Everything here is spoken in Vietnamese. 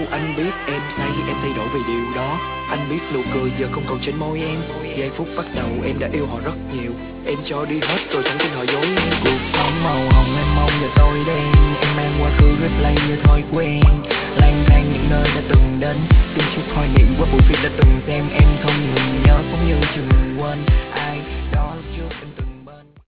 anh biết em say, em thay đổi vì điều đó. Anh biết nụ cười giờ không còn trên môi em. Giây phút bắt đầu em đã yêu họ rất nhiều. Em cho đi hết rồi chẳng tin họ dối em.